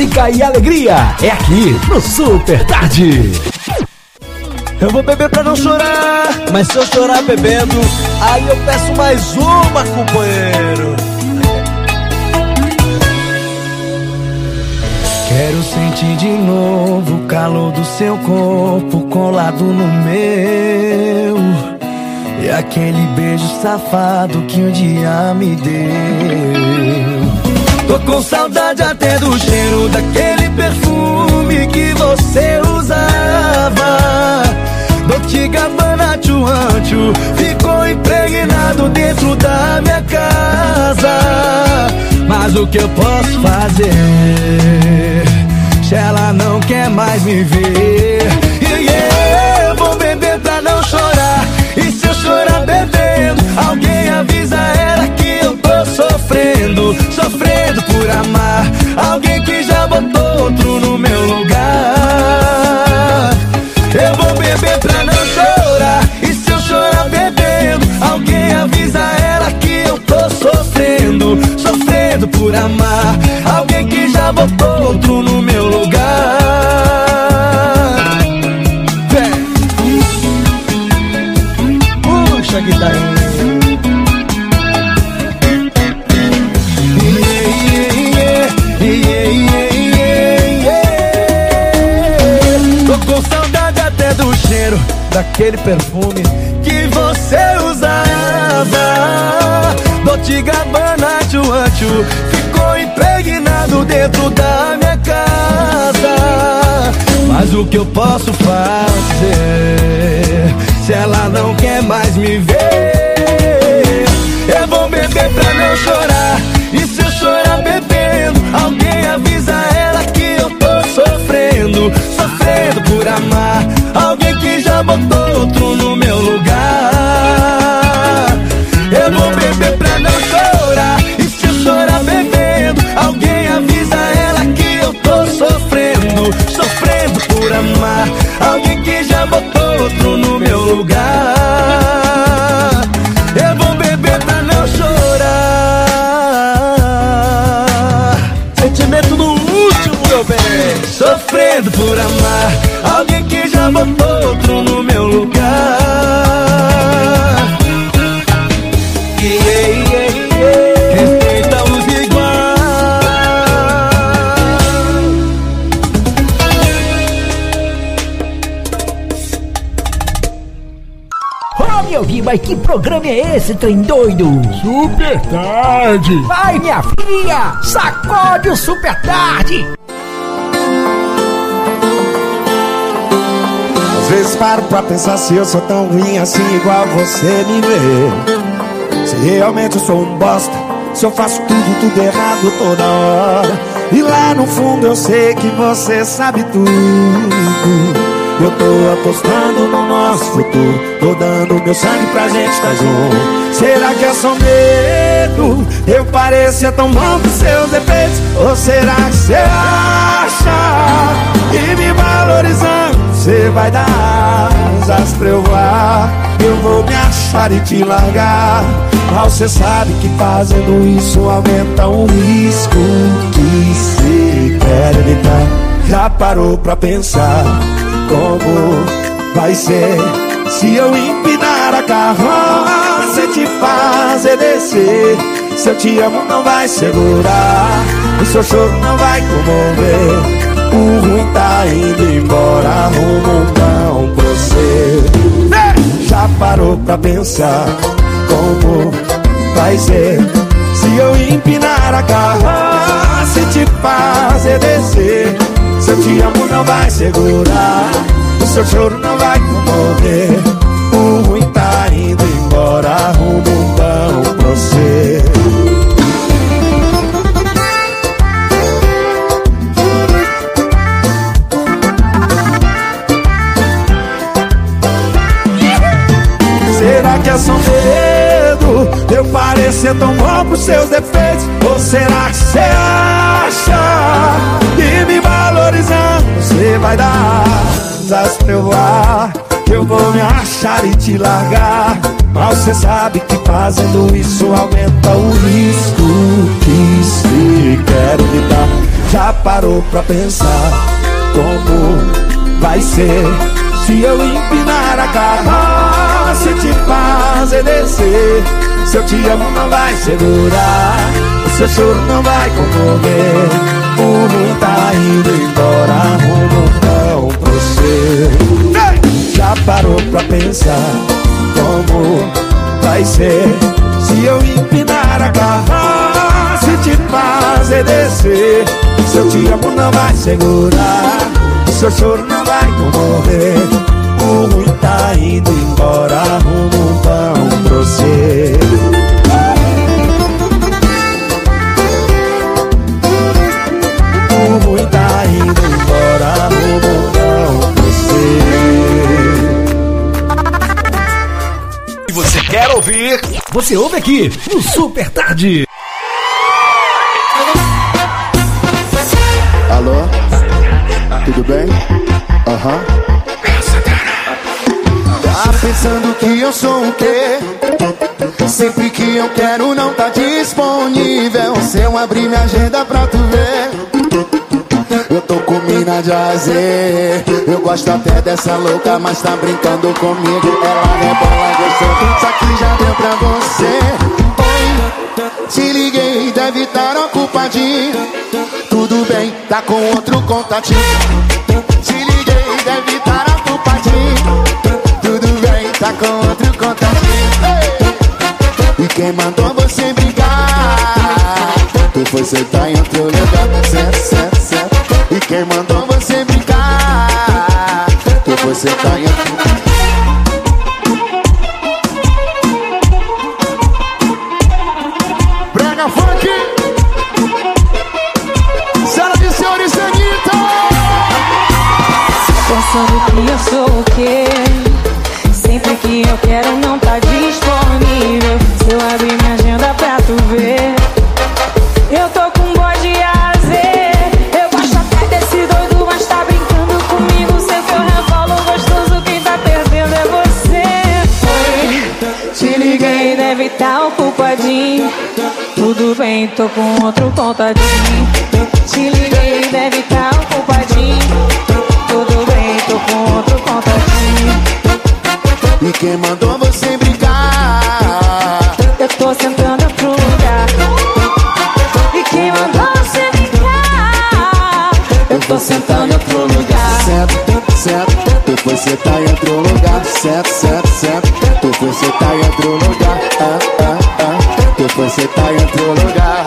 música e alegria é aqui no Super Tarde. Eu vou beber pra não chorar, mas se eu chorar bebendo, aí eu peço mais uma, companheiro. Quero sentir de novo o calor do seu corpo colado no meu, e aquele beijo safado que um dia me deu. Tô com saudade até do cheiro daquele perfume que você usava. Dolce Gabbana Chuanchu ficou impregnado dentro da minha casa. Mas o que eu posso fazer se ela não quer mais me ver? Eu vou beber pra não chorar, e se eu chorar bebendo, alguém avisa ela que eu tô sofrendo. Sofrendo por amar alguém que já botou outro no meu lugar. Eu vou beber pra não chorar, e se eu chorar bebendo, alguém avisa ela que eu tô sofrendo. Sofrendo por amar alguém que já botou outro no meu lugar. Puxa, guitarra. Do cheiro daquele perfume que você usava. Dolce Gabbana Chuanchu ficou impregnado dentro da minha casa. Mas o que eu posso fazer se ela não quer mais me ver? Eu vou beber pra não chorar, e se eu chorar bebendo, alguém avisa ela que eu tô sofrendo. Sofrendo por amar alguém que já botou outro no meu lugar. Eu vou beber pra não chorar, e se eu chorar bebendo, alguém avisa ela que eu tô sofrendo. Sofrendo por amar alguém que já botou outro no meu lugar. Eu vou beber pra não chorar. Sentimento no último, meu bem. Sofrendo por amar alguém que já botou outro no meu lugar. Respeitamos igual. Oh, meu filho, mas que programa é esse, trem doido? Super Tarde. Vai, minha filha, sacode o Super Tarde. Às vezes paro pra pensar se eu sou tão ruim assim igual você me vê. Se realmente eu sou um bosta, se eu faço tudo errado toda hora. E lá no fundo eu sei que você sabe tudo. Eu tô apostando no nosso futuro, tô dando meu sangue pra gente estar junto. Será que é só medo? Eu pareço tão bom com seus defeitos. Ou será que você acha que me valorizando você vai dar asas pra eu voar? Eu vou me achar e te largar. Mas você sabe que fazendo isso aumenta o risco que você quer evitar. Já parou pra pensar como vai ser se eu empinar a carroça e te fazer descer? Se eu te amo não vai segurar, o seu choro não vai comover. O ruim tá indo embora, arruma um pão pra você. Já parou pra pensar como vai ser se eu empinar a carroça e te fazer descer? Se eu te amo não vai segurar, o seu choro não vai comover. O ruim tá indo embora, arruma um pão pra você. Será que é só medo? Eu parecer tão bom pros seus defeitos? Ou será que você acha que me valorizando você vai dar asas pra eu voar? Eu vou me achar e te largar. Mas você sabe que fazendo isso aumenta o risco que se quer evitar. Já parou pra pensar como vai ser se eu empinar a carroça e te fazer descer? Se eu te amo não vai segurar, o seu choro não vai comover. O ruim tá indo embora, rumo não pra você. Já parou pra pensar como vai ser se eu empinar a carroça e te fazer descer? Se eu te amo não vai segurar, o seu choro não vai comover. O ruim tá indo embora, rumo não pra você. O ruim tá indo embora, rumo não pra você. E você quer ouvir? Você ouve aqui no Super Tarde. Alô? Tudo bem? Aham. Tá pensando que eu sou o quê? Sempre que eu quero não tá disponível. Se eu abrir minha agenda pra tu ver, eu tô com mina de azer. Eu gosto até dessa louca, mas tá brincando comigo. Ela rebola gostoso, isso aqui já deu pra você. Oi, te liguei, deve estar ocupadinho. Tudo bem, tá com outro contatinho. Te liguei, deve estar ocupadinho. Tudo bem, tá com outro contatinho. E quem mandou você brigar? Tu foi sentar em outro lugar, certo, certo, certo. E quem mandou você brincar? Tu foi sentar em outro lugar. Brega funk. Sala de senhores Anitta. Pensando que eu sou o quê? Sempre que eu quero não tá disponível. Se eu abrir minha agenda pra tu ver, eu tô com bode azer. Eu gosto até desse doido, mas tá brincando comigo. Sei que eu revolo gostoso, quem tá perdendo é você. Oi, te liguei, deve tá ocupadinho. Tudo bem, tô com outro contatinho. Te liguei, deve tá ocupadinho. Tudo bem, tô com outro contatinho. E quem mandou você brincar? Eu tô sentando pro lugar. E quem mandou você brincar? Eu tô sentando pro lugar. Certo, certo, tu foi sentar em outro lugar. Certo, certo, certo, tu foi sentar em outro lugar. Tu foi sentar em outro lugar.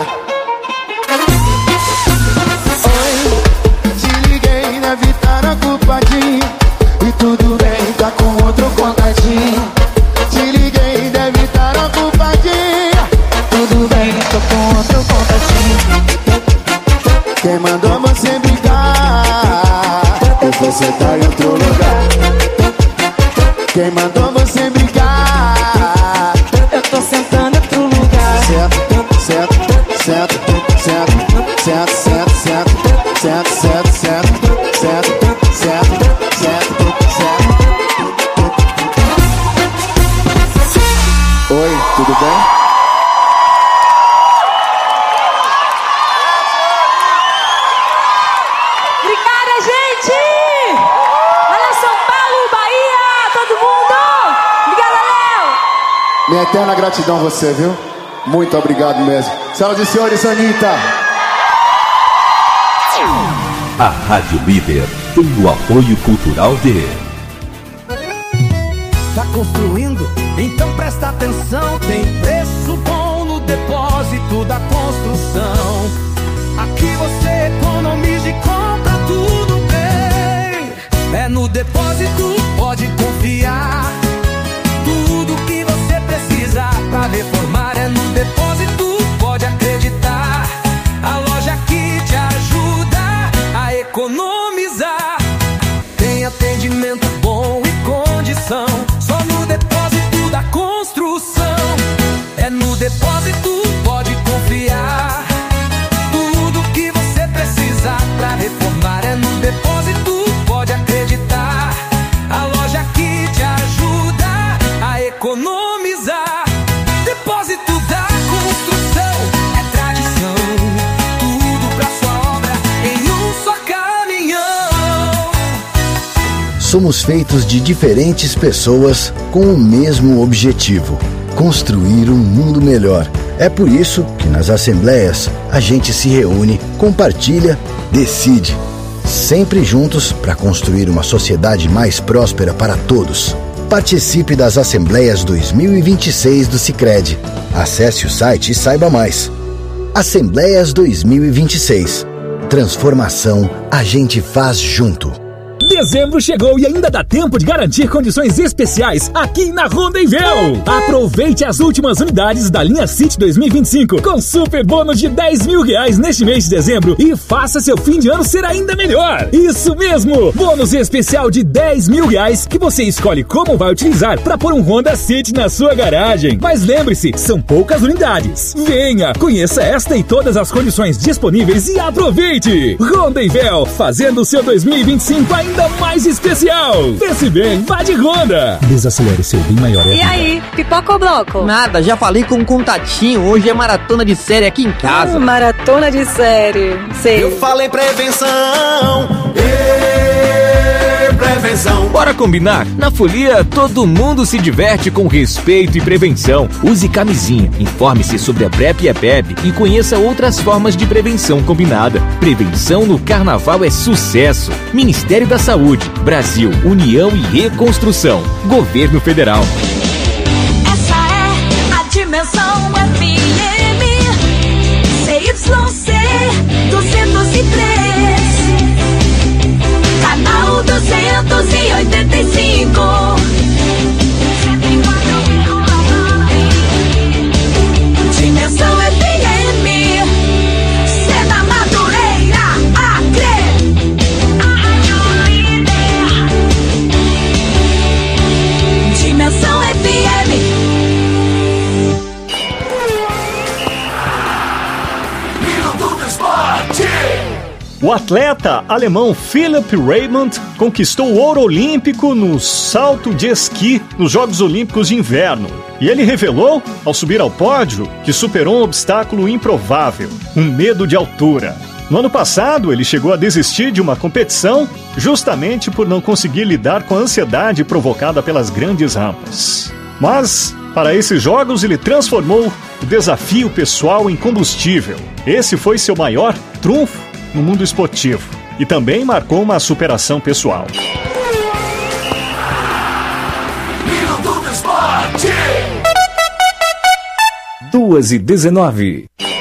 Oi, te liguei, deve estar ocupadinho. E tudo bem, tá com outro contatinho. Te liguei, deve estar ocupadinho. Tudo bem, tô com outro contatinho. Quem mandou você brincar? Eu vou sentar em outro lugar. Quem mandou você brincar? Eu tô sentando pro lugar. Certo, certo, certo, certo, certo, certo, certo, certo, certo, certo, certo, certo, certo. Oi, tudo bem? Obrigada, gente! Olha São Paulo, Bahia, todo mundo! Obrigada, Léo! Minha eterna gratidão a você, viu? Muito obrigado mesmo. Senhoras e senhores, Anitta. A Rádio Líder tem o apoio cultural de... Tá construindo? Então presta atenção. Tem preço bom no depósito da construção. Aqui você economiza e compra tudo bem. É no depósito, pode confiar. Tudo que você precisa pra reformar é no depósito, pode acreditar. A loja que te ajuda a economizar. Tem atendimento bom e condição. Só no depósito da construção. somos feitos de diferentes pessoas com o mesmo objetivo: construir um mundo melhor. É por isso que nas assembleias a gente se reúne, compartilha, decide. Sempre juntos para construir uma sociedade mais próspera para todos. Participe das Assembleias 2026 do Sicredi. Acesse o site e saiba mais. Assembleias 2026. Transformação a gente faz junto. Dezembro chegou e ainda dá tempo de garantir condições especiais aqui na Rondevel. Aproveite as últimas unidades da linha City 2025 com super bônus de R$10.000 neste mês de dezembro e faça seu fim de ano ser ainda melhor. Isso mesmo! Bônus especial de R$10.000 que você escolhe como vai utilizar para pôr um Honda City na sua garagem. Mas lembre-se, são poucas unidades. Venha, conheça esta e todas as condições disponíveis e aproveite! Rondevel, fazendo o seu 2025 ainda mais especial. Pense bem, vá de Honda. Desacelere seu bem maior. E aí, pipoca ou bloco? Nada, já falei com um contatinho. Hoje é maratona de série aqui em casa. Maratona de série. Sei. Eu falei prevenção. Prevenção. Bora combinar? Na Folia, todo mundo se diverte com respeito e prevenção. Use camisinha, informe-se sobre a PrEP e a PEP e conheça outras formas de prevenção combinada. Prevenção no Carnaval é sucesso. Ministério da Saúde, Brasil, União e Reconstrução. Governo Federal. Essa é a Dimensão FM. CYC 203. Canal 285. Dimensão FM. Cena Madureira, Acre. Dimensão FM. O atleta alemão Philipp Raimund conquistou o ouro olímpico no salto de esqui nos Jogos Olímpicos de Inverno. E ele revelou, ao subir ao pódio, que superou um obstáculo improvável, um medo de altura. No ano passado, ele chegou a desistir de uma competição justamente por não conseguir lidar com a ansiedade provocada pelas grandes rampas. Mas, para esses jogos, ele transformou o desafio pessoal em combustível. Esse foi seu maior trunfo no mundo esportivo e também marcou uma superação pessoal. 2h19.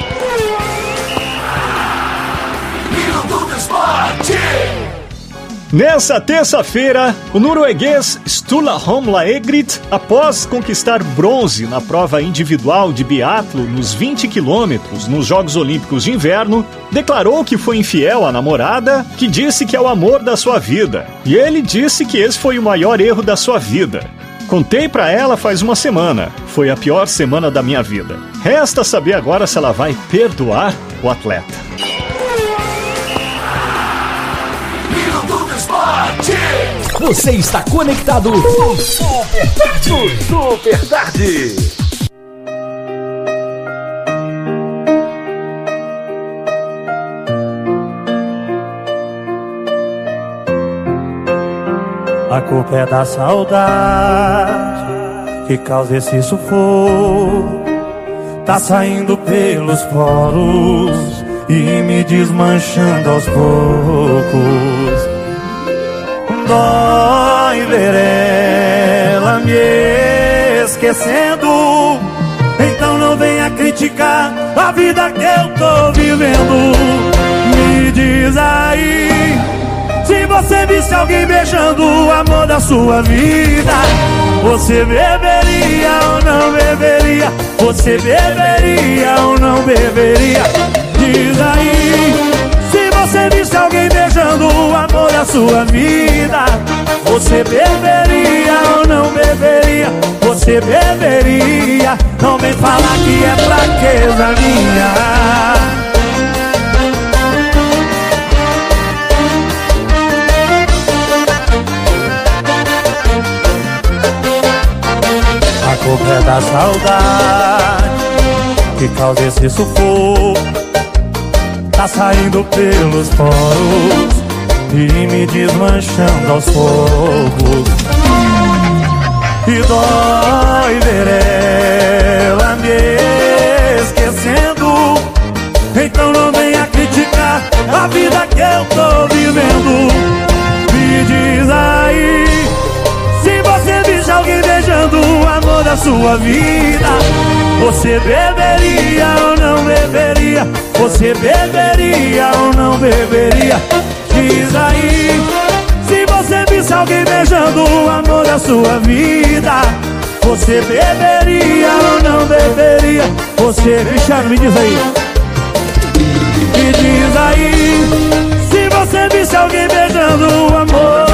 Nessa terça-feira, o norueguês Sturla Holmlaegrit, após conquistar bronze na prova individual de biatlo nos 20 quilômetros nos Jogos Olímpicos de Inverno, declarou que foi infiel à namorada, que disse que é o amor da sua vida. E ele disse que esse foi o maior erro da sua vida. Contei pra ela faz uma semana. Foi a pior semana da minha vida. Resta saber agora se ela vai perdoar o atleta. Você está conectado no Super Tarde. Super Tarde. A culpa é da saudade que causa esse sufoco. Tá saindo pelos poros e me desmanchando aos poucos. Dói ver ela me esquecendo. Então não venha criticar a vida que eu tô vivendo. Me diz aí, se você visse alguém beijando o amor da sua vida, você beberia ou não beberia? Você beberia ou não beberia? Diz aí, se você visse alguém beijando o amor da sua vida, você beberia ou não beberia? Você beberia? Não vem falar que é fraqueza minha. A culpa é da saudade que causa esse sufoco. Tá saindo pelos poros e me desmanchando aos poucos. E dói ver ela me esquecendo. Então não venha criticar a vida que eu tô vivendo. Me diz aí, se você visse alguém beijando o amor da sua vida, você beberia ou não beberia? Você beberia ou não beberia? Diz aí, se você visse alguém beijando o amor da sua vida, você beberia ou não beberia? Você, Cristiano, me diz aí. Me diz aí, se você visse alguém beijando o amor,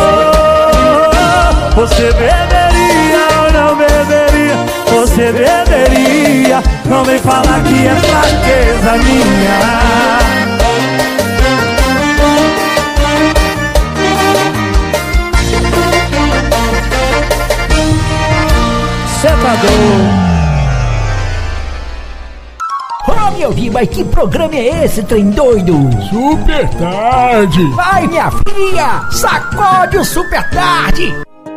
você beberia ou não beberia? Você beberia, não vem falar que é fraqueza minha. Ô meu filho, mas que programa é esse, trem doido? Super Tarde. Vai minha filha, sacode o Super Tarde.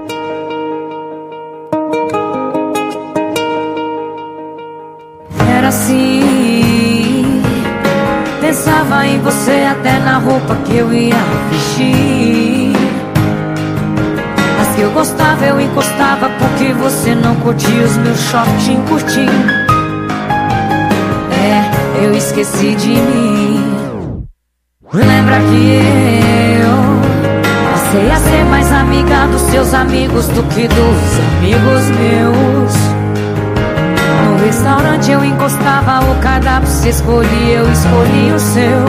Era assim, pensava em você até na roupa que eu ia vestir. As que eu gostava eu encostava porque você não curtia os meus shortinhos curtinhos. Eu esqueci de mim. Lembra que eu passei a ser mais amiga dos seus amigos do que dos amigos meus. No restaurante eu encostava o cardápio, você escolhia, eu escolhi o seu.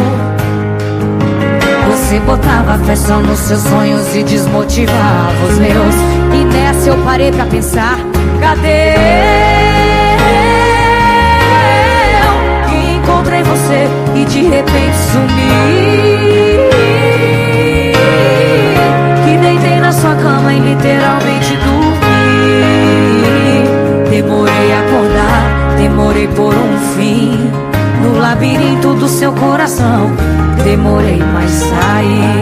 Você botava fé só nos seus sonhos e desmotivava os meus. E nessa eu parei pra pensar, cadê? Encontrei você e de repente sumi. Que deitei na sua cama e literalmente dormi. Demorei a acordar, demorei por um fim. No labirinto do seu coração, demorei, mas saí.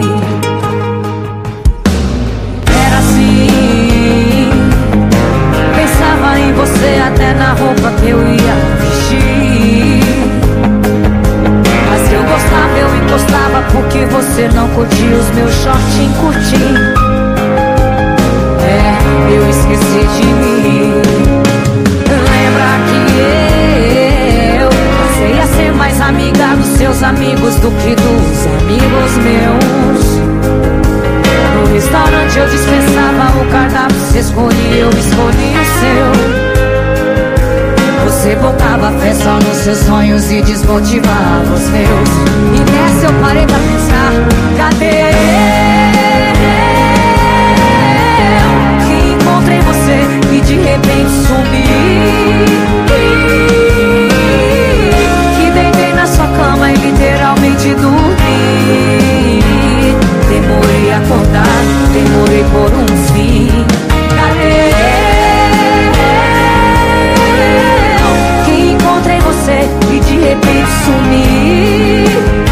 Era assim, pensava em você até na roupa que eu ia vestir. Eu gostava, eu encostava porque você não curtia os meus shortinhos curtinhos. Eu esqueci de mim. Lembra que eu passei a ser mais amiga dos seus amigos do que dos amigos meus. No restaurante eu dispensava o cardápio, você escolhia, eu escolhi o seu. Você botava fé só nos seus sonhos e desmotivava os meus. E nessa eu parei pra pensar, cadê? Que encontrei você e de repente sumi. Que deitei na sua cama e literalmente dormi. Demorei a acordar, demorei por um fim. Cadê? Encontrei você e de repente sumi.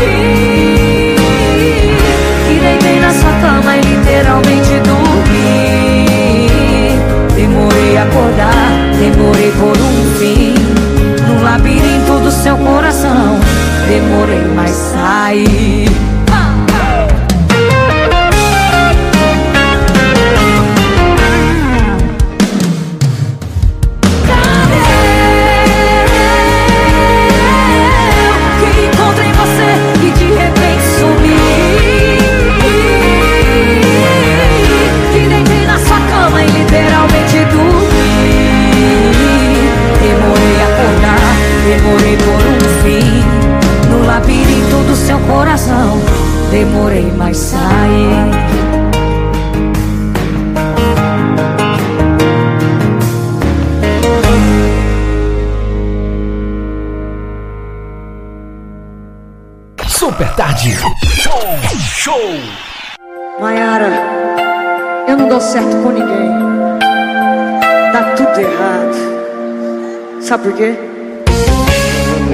Que deitei na sua cama e literalmente dormi. Demorei a acordar, demorei por um fim. No labirinto do seu coração, demorei, mas saí. Demorei por um fim. No labirinto do seu coração, demorei, mas saí. Super Tarde. Show! Maiara, eu não dou certo com ninguém. Tá tudo errado. Sabe por quê?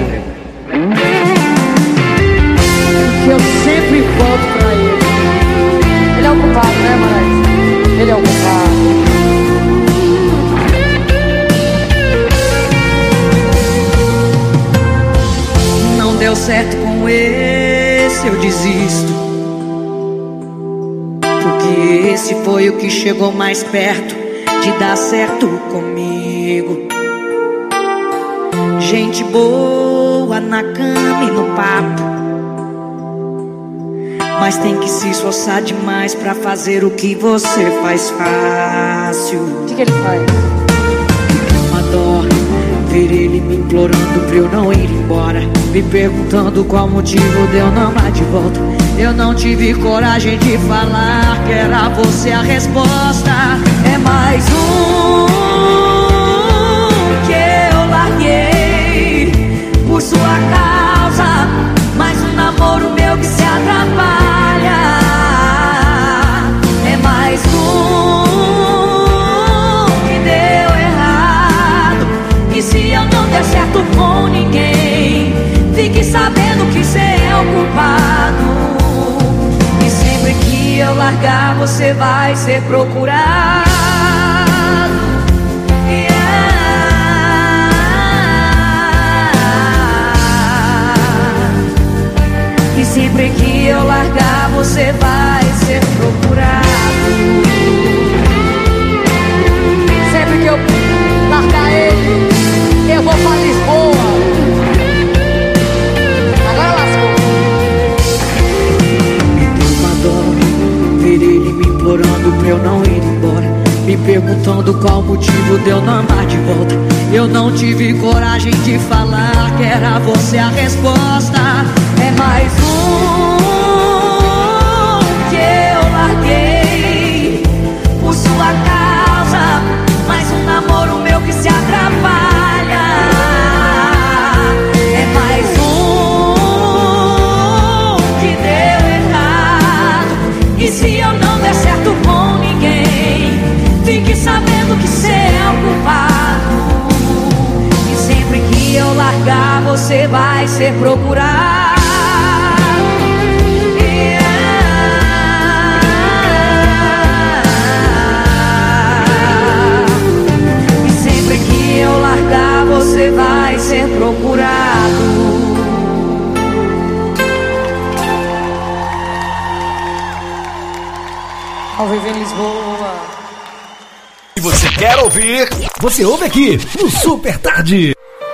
Porque eu sempre volto pra ele. é o culpado, né, Moraes? Ele é o culpado. Não deu certo com esse, eu desisto, porque esse foi o que chegou mais perto de dar certo comigo. Gente boa na cama e no papo, mas tem que se esforçar demais pra fazer o que você faz fácil. O que ele faz? Uma dó ver ele me implorando pra eu não ir embora, me perguntando qual motivo de eu não amar de volta. Eu não tive coragem de falar que era você a resposta. É mais um que eu larguei por sua causa, mais um namoro meu que se atrapalha. É mais um que deu errado, e se eu não der certo com ninguém, fique sabendo que cê é o culpado. E sempre que eu largar, você vai ser procurado. E sempre que eu largar, você vai ser procurado. Sempre que eu largar ele, eu vou pra Lisboa. Agora lascou. Me deu uma dó ver ele me implorando pra eu não ir embora, me perguntando qual motivo de eu não amar de volta. Eu não tive coragem de falar que era você a resposta. É mais um que eu larguei por sua causa, mais um namoro meu que se atrapalha. É mais um que deu errado, e se eu não der certo com ninguém, fique sabendo que cê é o culpado. E sempre que eu largar, você vai ser procurado. Você vai ser procurado. Ao viver em Lisboa. Se você quer ouvir, você ouve aqui no Super Tarde.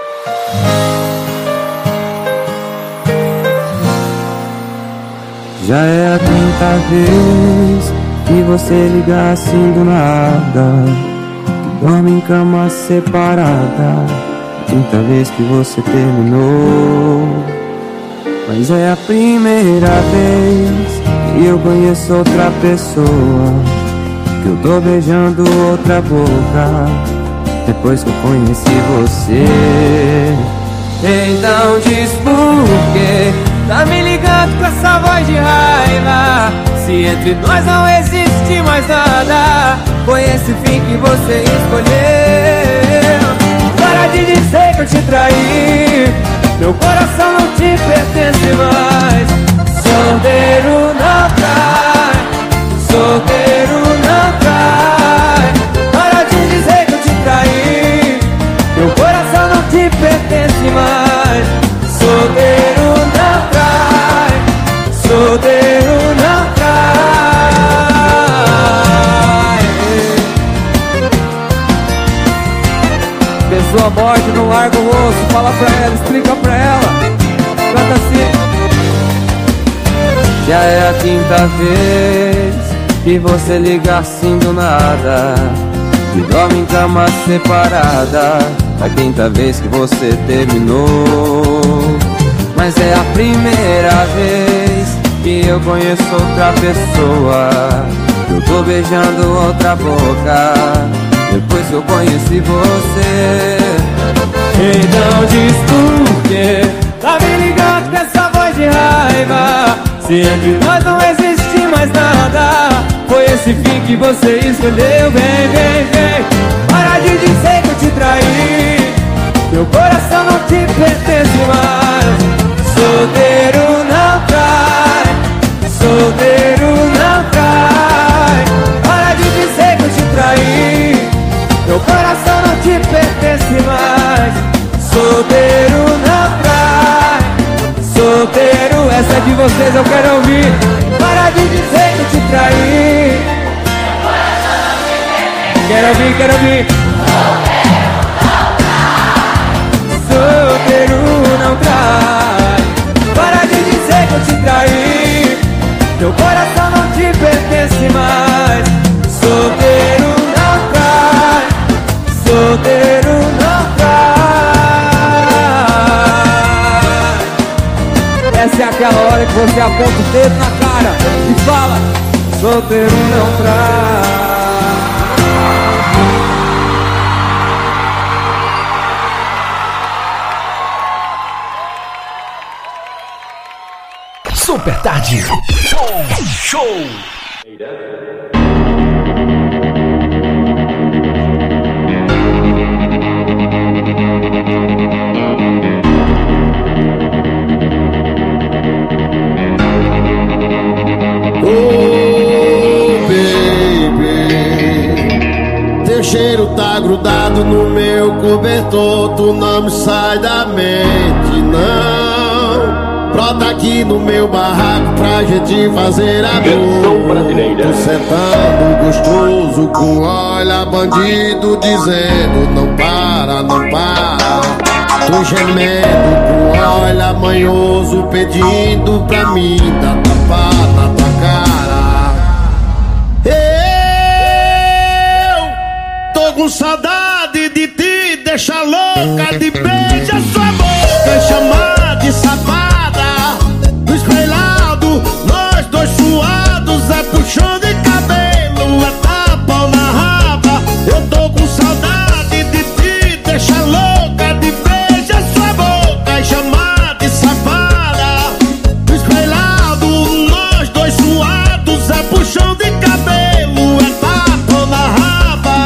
Já é a quinta vez que você liga assim do nada, dorme em cama separada, quinta vez que você terminou. Mas é a primeira vez que eu conheço outra pessoa, que eu tô beijando outra boca, depois que eu conheci você. Então diz por quê tá me ligando com essa voz de raiva, se entre nós não existe mais nada, foi esse fim que você escolheu. Para de dizer que eu te traí, meu coração não te pertence mais. Solteiro não trai, solteiro não trai. Para de dizer que eu te traí, meu coração não te pertence mais. Solteiro não trai, solteiro não trai. Pessoa morte, não larga o osso, fala pra ela, explica pra ela. Canta assim. Já é a quinta vez que você liga assim do nada, e dorme em cama separada, a quinta vez que você terminou. Mas é a primeira vez que eu conheço outra pessoa, eu tô beijando outra boca, depois que eu conheci você. Então diz por quê tá me ligando com essa voz de raiva, se entre nós não existe mais nada, foi esse fim que você escolheu. Vem, vem, vem, para de dizer que eu te traí, meu coração não te pertence mais. Solteiro não trai, solteiro não trai. Solteiro não trai. Solteiro, essa é de vocês, eu quero ouvir. Para de dizer que te traí. Quero ouvir, quero ouvir. Solteiro não trai. Para de dizer que eu te traí. Teu coração não te pertence mais. Solteiro não trai. Solteiro não trai. Essa é aquela hora que você aponta o dedo na cara e fala: solteiro não trai. Super Tarde. Show. Teu cheiro tá grudado no meu cobertor, tu não me sai da mente, não. Brota aqui no meu barraco pra gente fazer amor. Tô sentando gostoso com olha bandido dizendo não para, não para. Tô gemendo com olha manhoso pedindo pra mim dar tapa na tua cara. Eu tô com saudade de te deixar louca, de beijar sua boca, chamar de safada. No espelhado, nós dois suados, é puxão de cabelo, é tapa na raba. Eu tô com saudade de te deixar louca, de beijar sua boca e chamar de safada. No espelhado, nós dois suados, é puxão de cabelo, é tapa na raba.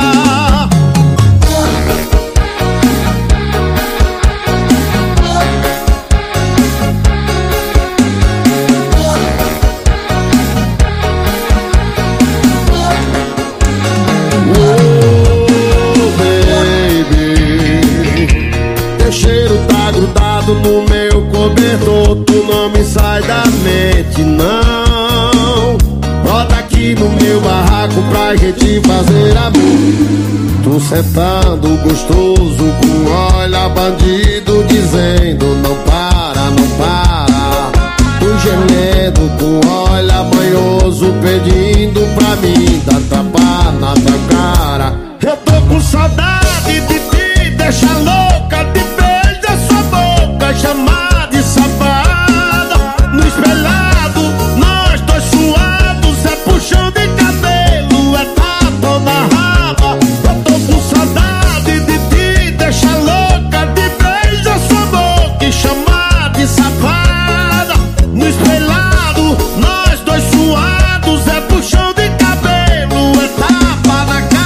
No meu cobertor, tu não me sai da mente, não. Bota aqui no meu barraco pra gente fazer amor. Tu sentando gostoso com olha bandido dizendo não para, não para. Tu gemendo com olha manhoso pedindo pra mim dar tapa na tua cara. Eu tô com saudade de te deixar louca, de beijar sua boca, chamar de safada. No espelhado, nós dois suados, é puxão de cabelo, é tapa na raba. Eu tô com saudade de te deixar louca, de beijar sua boca e chamar de safada. No espelhado, nós dois suados, é puxão de cabelo, é tapa na cara.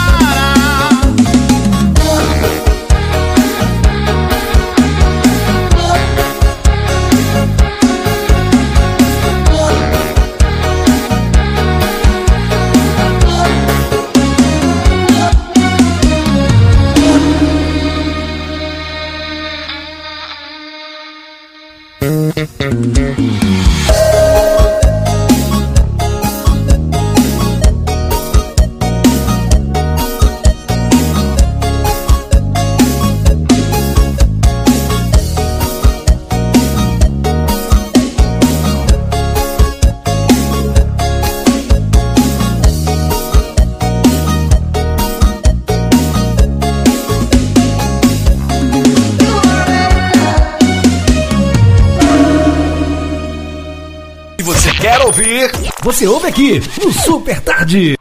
Quer ouvir? Você ouve aqui no Super Tarde.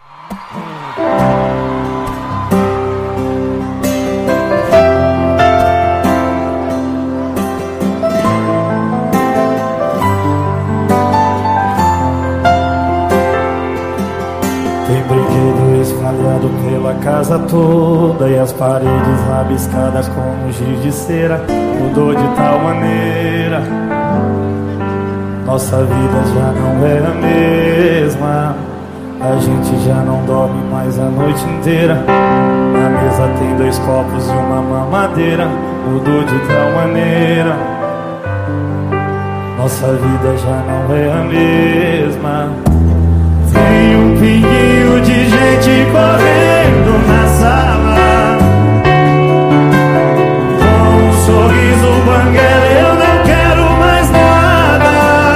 Tem brinquedo espalhado pela casa toda e as paredes rabiscadas com giz de cera. Mudou de tal maneira, nossa vida já não é a mesma. A gente já não dorme mais a noite inteira. Na mesa tem 2 copos e uma mamadeira. mudou de tal maneira, nossa vida já não é a mesma. Tem um pinguinho de gente correndo na sala, com um sorriso banguela, eu não quero mais nada.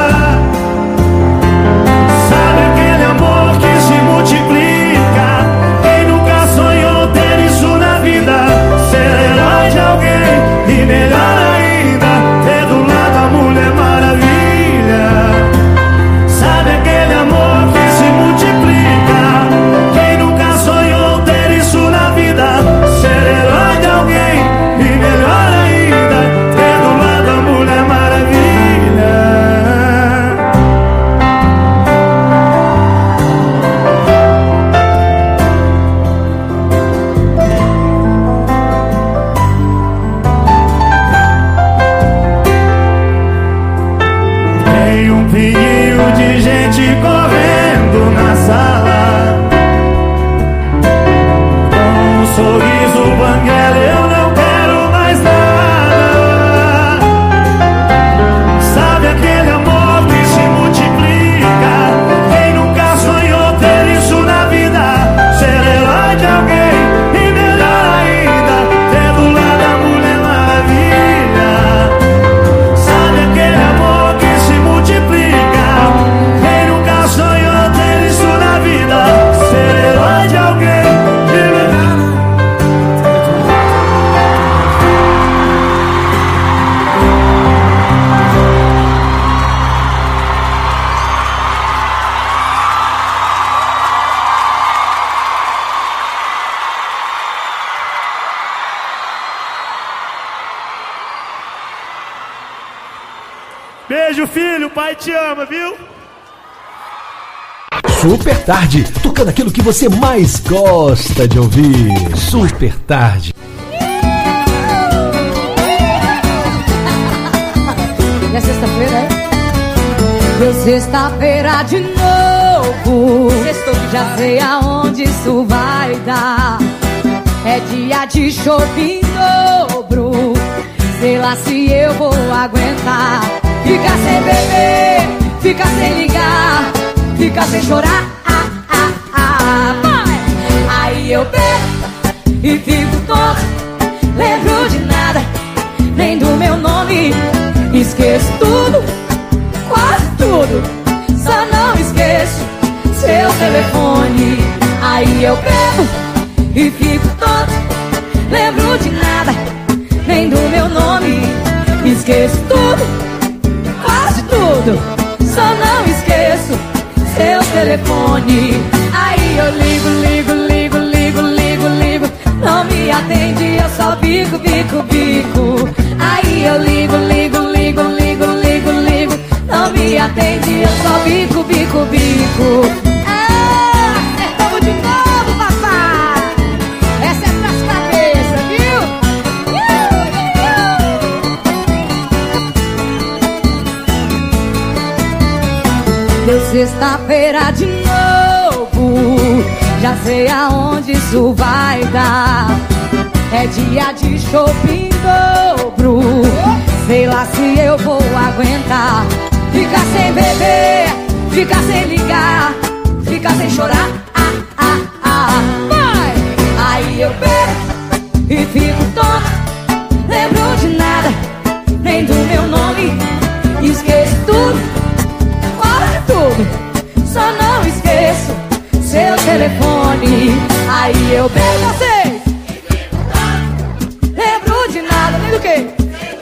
Sabe aquele amor que se multiplica? Quem nunca sonhou ter isso na vida? Ser herói de alguém e melhor ainda, ter do lado a Mulher Maravilha. Sabe aquele amor que se multiplica? Quem nunca sonhou ter isso na vida? Ser herói de alguém e melhor ainda, ter do lado a Mulher Maravilha. Tem um pinguinho de gente correndo na sala, com um sorriso banguela, eu não quero mais nada. Sabe aquele amor que se multiplica? Quem nunca sonhou ter isso na vida? Ser herói de alguém e melhor ainda, ter do lado a Mulher Maravilha. Sabe aquele amor que se multiplica? Quem nunca sonhou ter isso na vida? Ser herói de alguém e melhor. Beijo, filho, o pai te ama, viu? Super Tarde, tocando aquilo que você mais gosta de ouvir. Super Tarde. É sexta-feira, é? Deu sexta-feira de novo. Sextou, já sei aonde isso vai dar. É dia de shopping em dobro. Sei lá se eu vou aguentar. Fica sem beber, fica sem ligar, fica sem chorar. Aí eu bebo e fico tonto. Lembro de nada, nem do meu nome. Esqueço tudo, quase tudo. Só não esqueço seu telefone. Aí eu bebo e fico tonto. Lembro de nada, nem do meu nome. Esqueço tudo, quase tudo. Só não esqueço seu telefone. Aí eu ligo, ligo, ligo, ligo, ligo, ligo. Não me atende, eu só bico, bico, bico. Aí eu ligo, ligo, ligo, ligo, ligo, ligo. Não me atende, eu só bico, bico, bico. Acertamos de novo, papai. Essa é pras cabeças, viu? Deu sexta-feira de novo. Já sei aonde isso vai dar. É dia de shopping em dobro. Sei lá se eu vou aguentar. Fica sem beber, fica sem ligar, fica sem chorar. Vai! Aí eu bebo e fico tonto. Lembro de nada, nem do meu nome. Esqueço tudo, quase tudo. Só não esqueço seu telefone. Aí eu bebo, vocês. Lembro de nada, nem do que?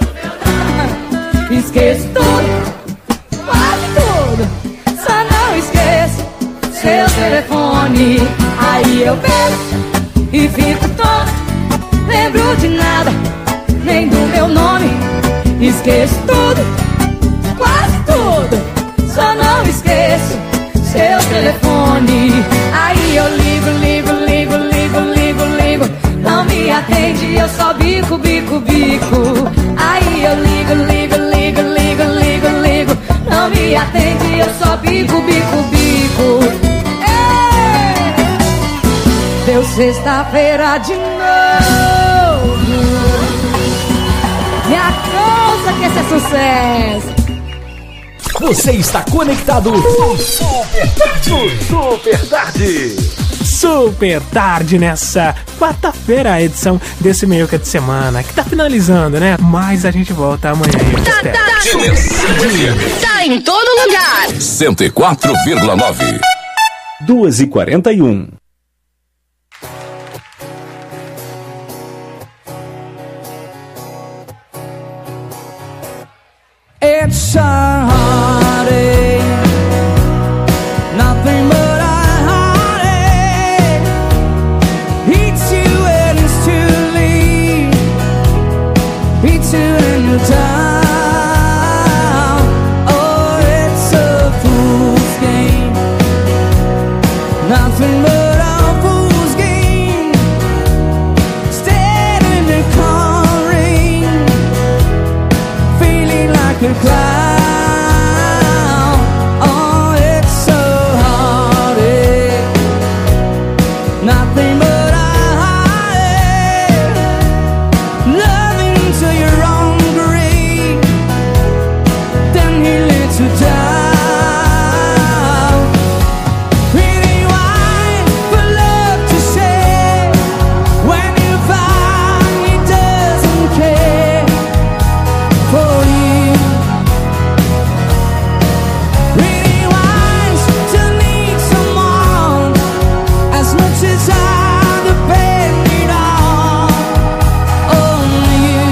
Esqueço tudo, quase tudo. Só não esqueço seu telefone. Aí eu bebo e fico tonto. Lembro de nada, nem do meu nome. Esqueço tudo, quase tudo. Só não esqueço seu telefone. Aí eu ligo, ligo, ligo, ligo, ligo, ligo. Não me atende, eu só bico, bico, bico. Aí eu ligo, ligo, ligo, ligo, ligo, ligo. Não me atende, eu só bico, bico, bico. Deu sexta-feira de novo. sucesso. Você está conectado no Super Tarde. Super tarde nessa quarta-feira, a edição desse meio que de semana, que tá finalizando, né? Mas a gente volta amanhã. Tá em todo lugar. 104,9. 2h41. It's a heartache, nothing but a heartache. Hits you when it's too late, hits you when you're down. Oh, it's a fool's game, nothing but a fool's game. Stand in the cold rain, feeling like a cloud. Oh, it's so heartache, nothing but a heartache. Loving till you're hungry, then he lets you down. Really wide for love to say when you find he doesn't care for you. Really wise to need someone as much as I depend it all on you.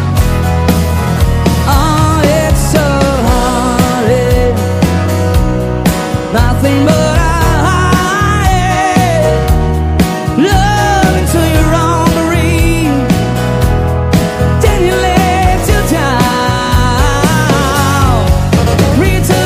Oh, it's so heartache, nothing but a heartache. Love until you're hungry, then you let you down. Read too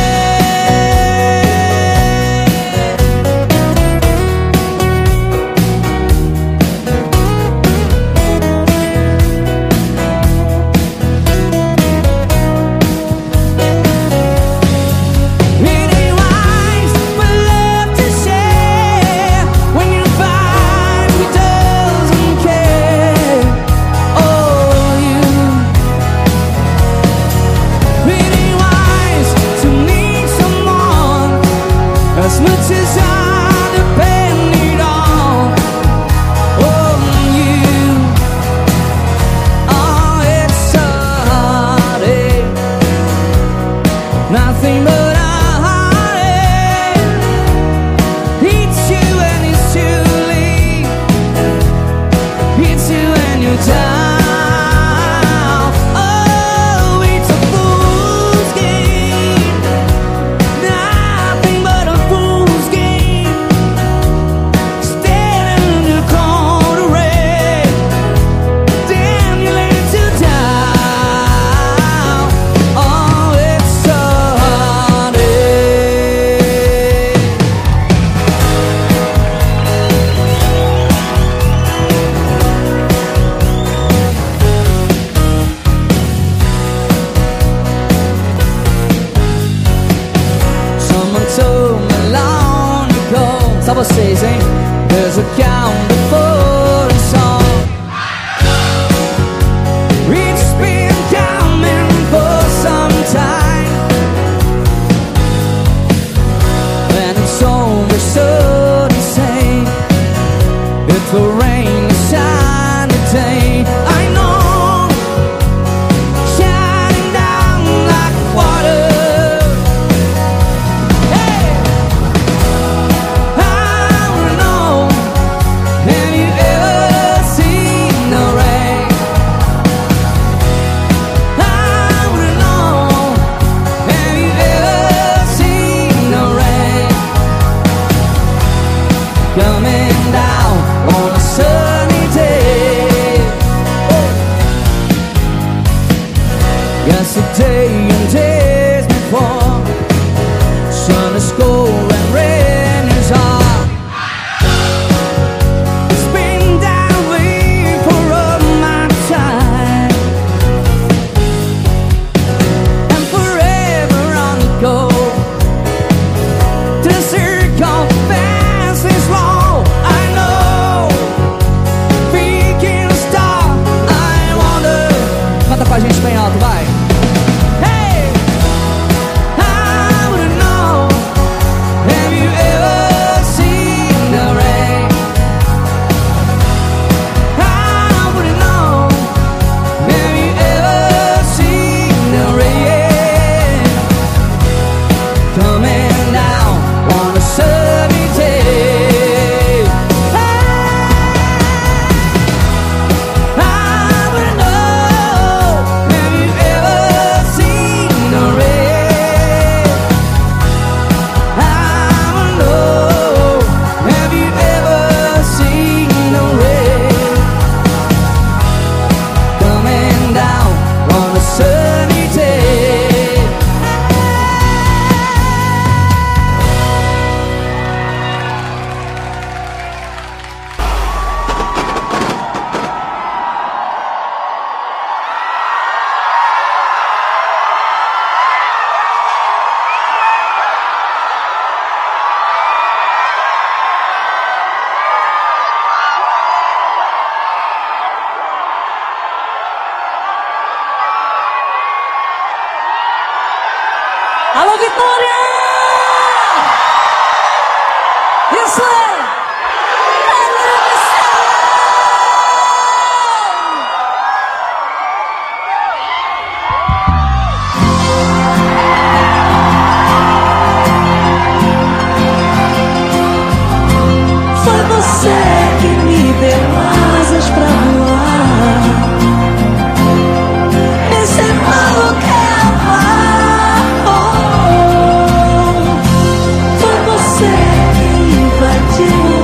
really wise for love to share when you find he doesn't care. Oh, you really wise to need someone as much as I depend it all on you. Oh, it's so heartache, nothing but a heartache. Hits you when it's too late, hits you when you're down. Oh, it's a fool's game, nothing but a fool's game. Standing in the cold rain, then you let you down. Oh, it's so heartache. Someone told me long ago, só vocês, hein? There's a count before a song. It's been coming for some time, and it's only so to say it will rain a shiny day. I know, shining down like water. Hey, I wanna know, have you ever seen the rain? I wanna know, have you ever seen the rain coming down on a sunny day? Yesterday and days before, sun is cold and rain is hot. It's been that way for all my time, and forever on the go. The circle fast is long, I know. We can stop, I wonder. Canta com a gente bem alto, vai. Alô, Vitória! Isso é! Foi você que me deu asas pra voar, me ensinou o que é amar. Foi você que invadiu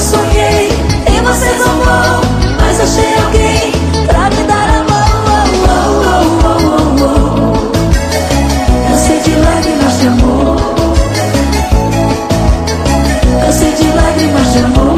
eu sonhei e você zombou, mas achei alguém pra me dar a mão. Cansei de lágrimas de amor, cansei de lágrimas de amor.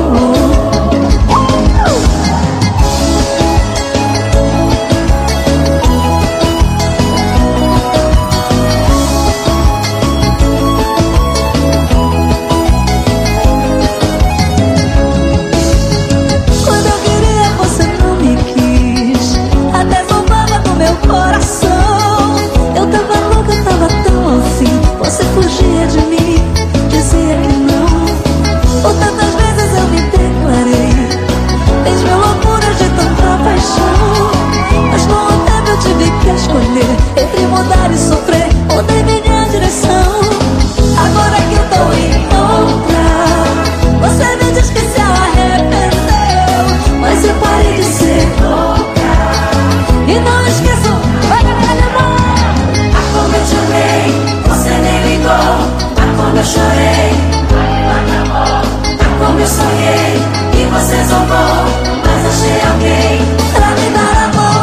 Você fugia de mim, dizia que não. Por tantas vezes eu me declarei, fez mil loucuras de tanta paixão. Mas com o tempo eu tive que escolher entre mudar e sofrer, mudei minha direção. Agora que eu tô em outra, você me diz que se arrependeu, mas eu parei de ser louca. E não esqueço, vai ganhar de mão. Ah, como eu te amei, você nem ligou. Ah, como eu chorei, ah, como eu sonhei e você zombou, mas achei alguém pra me dar a mão.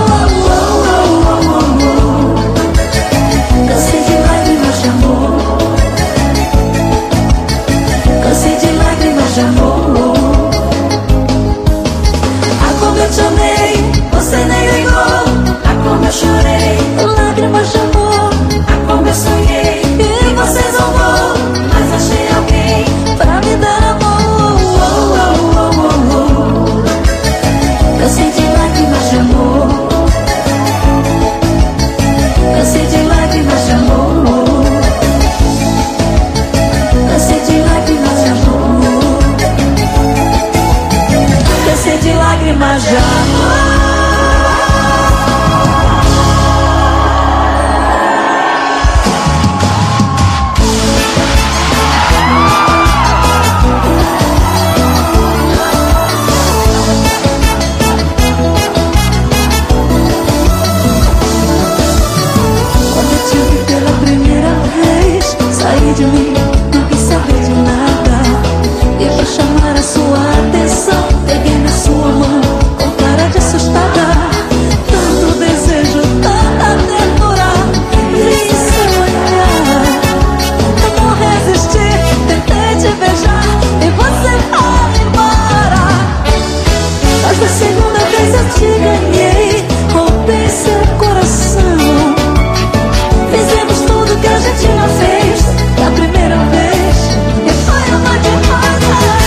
Cansei de lágrimas de amor, cansei de lágrimas de amor. Ah, como eu te amei, você nem ligou. Ah, como eu chorei, lágrimas de amor. Ah, como eu sonhei e você zombou, mas achei alguém pra me dar a mão. Cansei de lágrimas de amor, cansei de lágrimas de amor, cansei de lágrimas de amor, cansei de lágrimas de amor. Saí de mim, não quis saber de nada. E pra chamar a sua atenção, peguei na sua mão com cara de assustada. Tanto desejo, tanta ternura, vi seu olhar. Eu não resisti, tentei te beijar e você foi embora. Mas da segunda vez eu te ganhei, roubei seu coração. Fizemos tudo que a gente não fez da primeira vez e foi uma demais.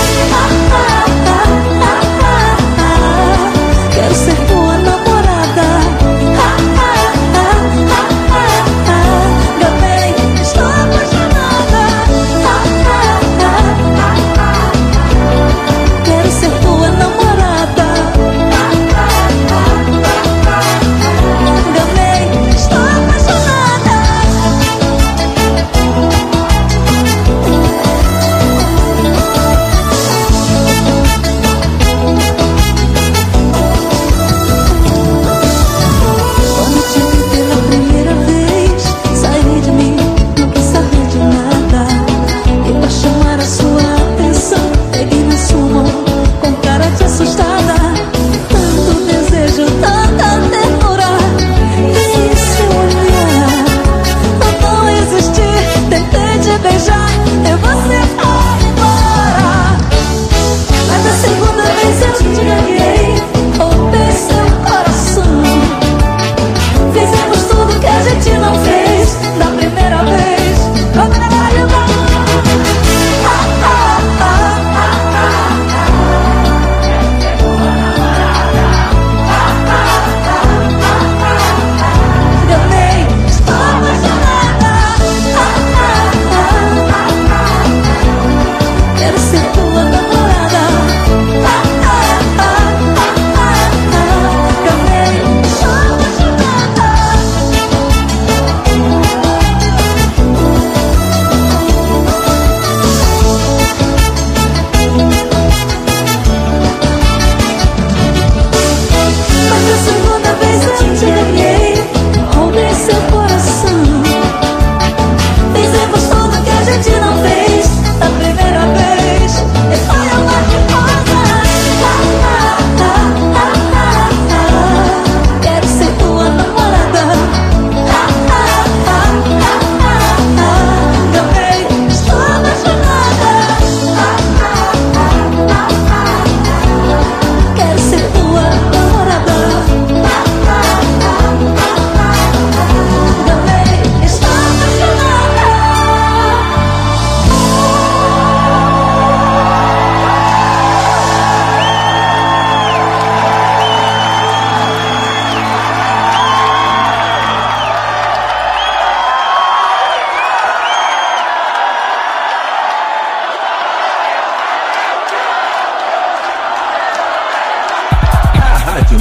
Quero ser tua namorada. Meu bem, estou apaixonada. Quero ser tua namorada.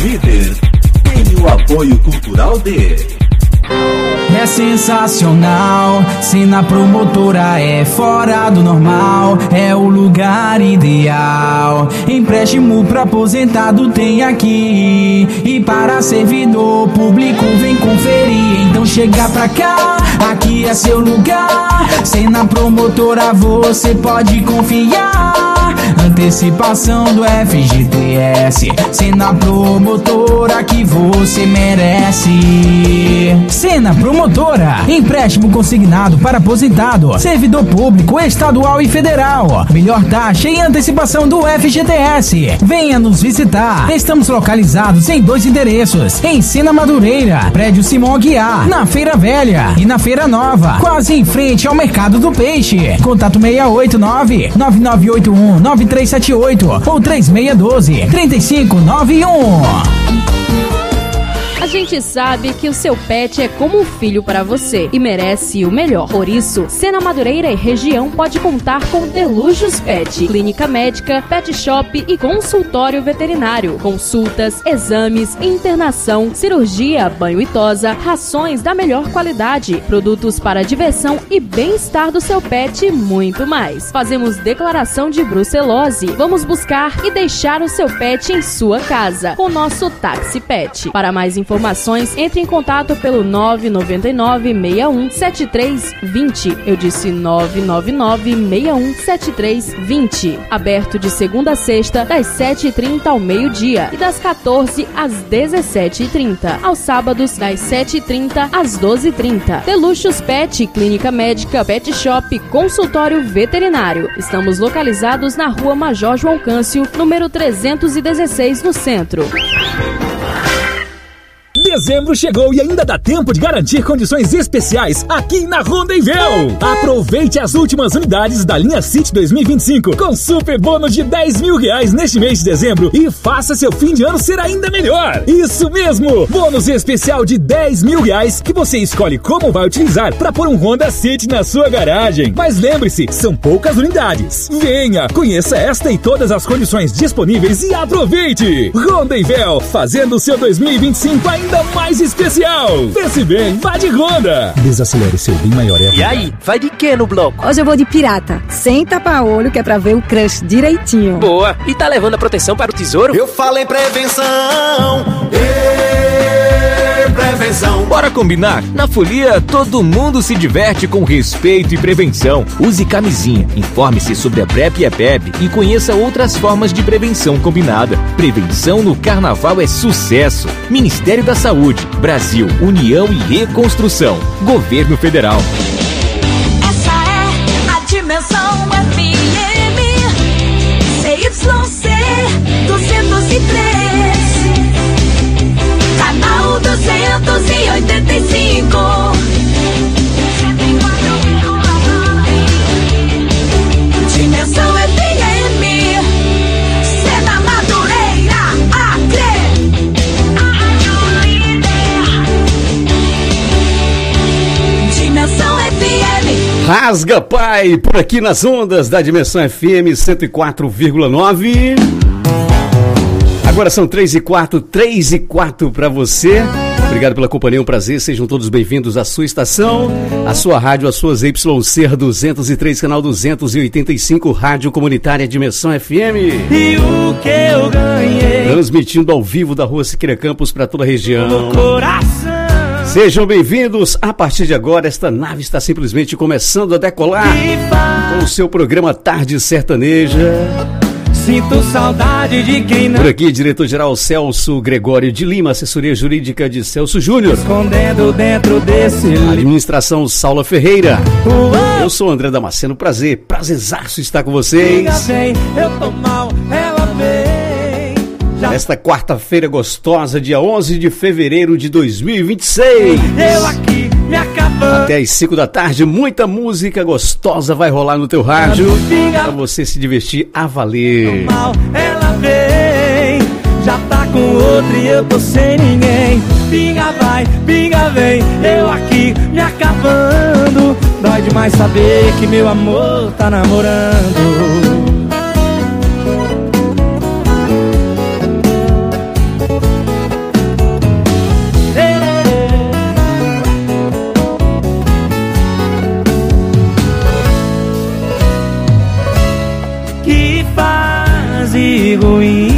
Líder tem o apoio cultural de... É sensacional, Sena Promotora é fora do normal, é o lugar ideal. Empréstimo pra aposentado tem aqui, e para servidor público vem conferir. Então chega pra cá, aqui é seu lugar. Sena Promotora você pode confiar. Antecipação do FGTS, Sena Promotora que você merece. Sena Promotora, empréstimo consignado para aposentado, servidor público estadual e federal. Melhor taxa e antecipação do FGTS. Venha nos visitar. Estamos localizados em 2 endereços: em Sena Madureira, prédio Simão Aguiar, na Feira Velha, e na Feira Nova, quase em frente ao Mercado do Peixe. Contato 689-9981-9378 ou 3612-3591. A gente sabe que o seu pet é como um filho para você e merece o melhor. Por isso, Sena Madureira e região pode contar com Delujos Pet, clínica médica, pet shop e consultório veterinário. Consultas, exames, internação, cirurgia, banho e tosa, rações da melhor qualidade, produtos para diversão e bem-estar do seu pet e muito mais. Fazemos declaração de brucelose. Vamos buscar e deixar o seu pet em sua casa com nosso táxi pet. Para mais informações, entre em contato pelo 999-617320. Eu disse 999-617320. Aberto de segunda a sexta, das 7h30 ao meio-dia e das 14 às 17h30. Aos sábados, das 7h30 às 12h30. Deluxos Pet, clínica médica, pet shop, consultório veterinário. Estamos localizados na Rua Major João Câncio, número 316, no centro. Dezembro chegou e ainda dá tempo de garantir condições especiais aqui na Rondevel. Aproveite as últimas unidades da linha City 2025 com super bônus de R$10 mil neste mês de dezembro e faça seu fim de ano ser ainda melhor. Isso mesmo! Bônus especial de R$10 mil que você escolhe como vai utilizar para pôr um Honda City na sua garagem. Mas lembre-se, são poucas unidades. Venha, conheça esta e todas as condições disponíveis e aproveite! Rondevel, fazendo o seu 2025 ainda mais especial. Pense bem, vá de Honda. Desacelere seu bem maior. E aí, vai de que no bloco? Hoje eu vou de pirata, sem tapa-olho, que é pra ver o crush direitinho. Boa, e tá levando a proteção para o tesouro? Eu falo em prevenção. Prevenção. Bora combinar? Na Folia, todo mundo se diverte com respeito e prevenção. Use camisinha, informe-se sobre a PrEP e a PEP e conheça outras formas de prevenção combinada. Prevenção no Carnaval é sucesso. Ministério da Saúde, Brasil, União e Reconstrução. Governo Federal. Essa é a Dimensão FM CYC 203, canal 285. Dimensão FM, Sena Madureira, Acre. Dimensão FM. Rasga Pai, por aqui nas ondas da Dimensão FM 104,9. Agora são 3h04 para você. Obrigado pela companhia, um prazer. Sejam todos bem-vindos à sua estação, à sua rádio, às suas YC 203, canal 285, Rádio Comunitária Dimensão FM. E o que eu ganhei? Transmitindo ao vivo da Rua Siqueira Campos para toda a região. No coração. Sejam bem-vindos. A partir de agora, esta nave está simplesmente começando a decolar com o seu programa Tarde Sertaneja. Sinto saudade de quem não... Por aqui, diretor-geral Celso Gregório de Lima, assessoria jurídica de Celso Júnior. Escondendo dentro desse... Administração Saula Ferreira. Eu sou André Damasceno, prazerzaço estar com vocês. Eu tô mal, ela vem. Nesta quarta-feira gostosa, dia 11 de fevereiro de 2026. Eu aqui me acabando. Até às 5 da tarde, muita música gostosa vai rolar no teu rádio para você se divertir a valer. Mal, ela vem, já tá com outro e eu tô sem ninguém. Pinga vai, pinga vem, eu aqui me acabando. Dói demais saber que meu amor tá namorando. ruim.